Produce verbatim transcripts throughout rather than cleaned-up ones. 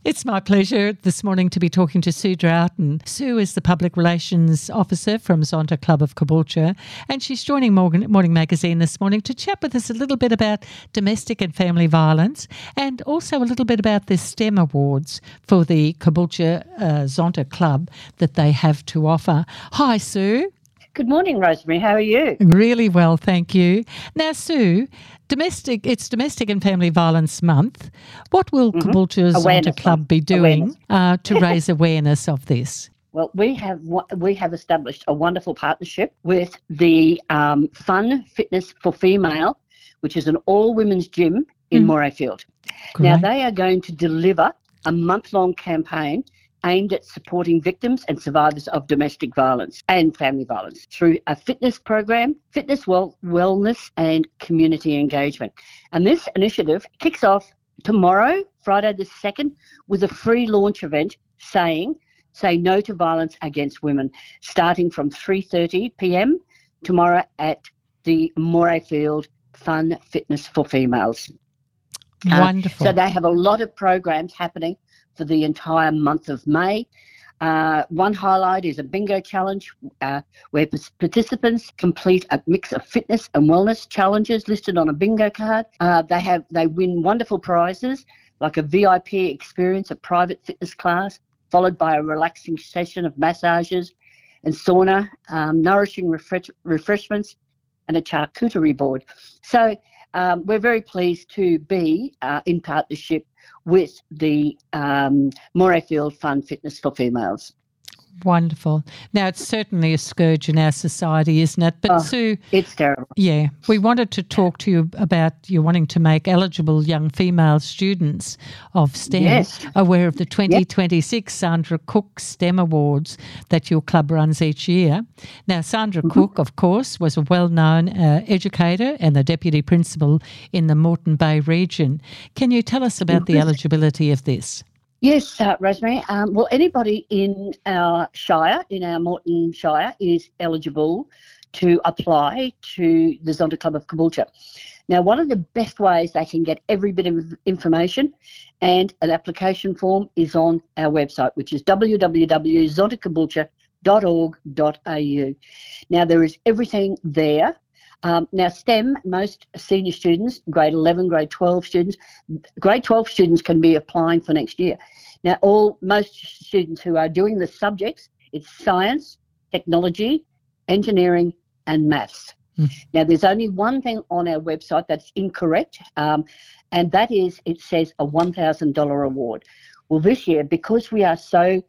It's my pleasure this morning to be talking to Sue Drowton. Sue is the Public Relations Officer from Zonta Club of Caboolture, and she's joining Morgan, Morning Magazine this morning to chat with us a little bit about domestic and family violence and also a little bit about the STEM Awards for the Caboolture uh, Zonta Club that they have to offer. Hi, Sue. Good morning, Rosemary. How are you? Really well, thank you. Now, Sue, domestic it's Domestic and Family Violence Month. What will mm-hmm. Caboolture Zonta Club be doing uh, to raise awareness of this? Well, we have we have established a wonderful partnership with the um, Fun Fitness for Female, which is an all-women's gym in mm. Morayfield. Great. Now, they are going to deliver a month-long campaign aimed at supporting victims and survivors of domestic violence and family violence through a fitness program, fitness, well, wellness and community engagement. And this initiative kicks off tomorrow, Friday the second, with a free launch event saying, say no to violence against women, starting from three thirty p.m. tomorrow at the Morayfield Fun Fitness for Females. Wonderful. Uh, so they have a lot of programs happening for the entire month of May. Uh, one highlight is a bingo challenge uh, where participants complete a mix of fitness and wellness challenges listed on a bingo card. Uh, they have they win wonderful prizes like a V I P experience, a private fitness class, followed by a relaxing session of massages and sauna, um, nourishing refresh- refreshments, and a charcuterie board. So um, we're very pleased to be uh, in partnership with the um, Morayfield Fun Fitness for Females. Wonderful. Now, it's certainly a scourge in our society, isn't it? But oh, Sue, it's terrible. Yeah, we wanted to talk to you about you wanting to make eligible young female students of STEM yes. aware of the twenty twenty-six yep. Sandra Cook STEM Awards that your club runs each year. Now, Sandra mm-hmm. Cook, of course, was a well-known uh, educator and the deputy principal in the Moreton Bay region. Can you tell us about mm-hmm. the eligibility of this? Yes, uh, Rosemary. Um, well, anybody in our shire, in our Moreton Shire, is eligible to apply to the Zonta Club of Caboolture. Now, one of the best ways they can get every bit of information and an application form is on our website, which is w w w dot zonta caboolture dot org dot a u. Now, there is everything there. Um, now, STEM, most senior students, grade eleven, grade twelve students, grade twelve students can be applying for next year. Now, all most students who are doing the subjects, it's science, technology, engineering and maths. Mm. Now, there's only one thing on our website that's incorrect, um, and that is it says a one thousand dollars award. Well, this year, because we are so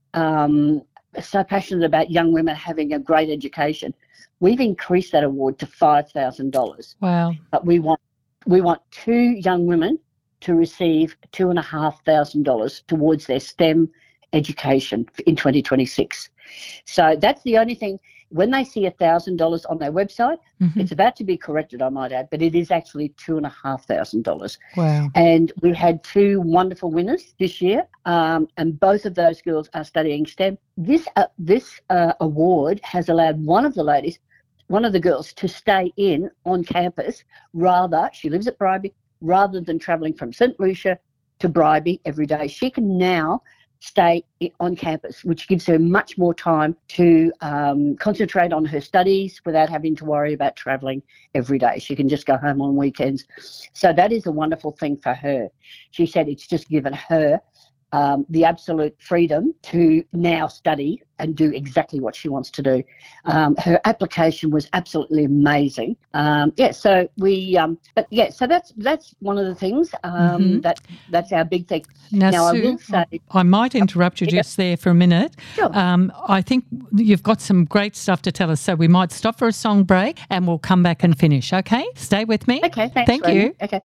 um, so passionate about young women having a great education, we've increased that award to five thousand dollars. Wow. But we want we want two young women to receive two thousand five hundred dollars towards their STEM education in twenty twenty-six. So that's the only thing. When they see one thousand dollars on their website, mm-hmm. it's about to be corrected, I might add, but it is actually two thousand five hundred dollars. Wow. And we had two wonderful winners this year, um, and both of those girls are studying STEM. This uh, this uh, award has allowed one of the ladies, one of the girls, to stay in on campus rather, she lives at Bribie, rather than travelling from St Lucia to Bribie every day. She can now stay on campus, which gives her much more time to um, concentrate on her studies without having to worry about travelling every day. She can just go home on weekends. So that is a wonderful thing for her. She said it's just given her um, the absolute freedom to now study and do exactly what she wants to do. Um, her application was absolutely amazing. Um, yeah, so we, um, but yeah, so that's that's one of the things um, mm-hmm. that that's our big thing. Now, now Sue, I will say, I might interrupt you just there for a minute. Sure. Um, I think you've got some great stuff to tell us, so we might stop for a song break and we'll come back and finish. Okay, stay with me. Okay, thanks. Thank Raymond. you. Okay.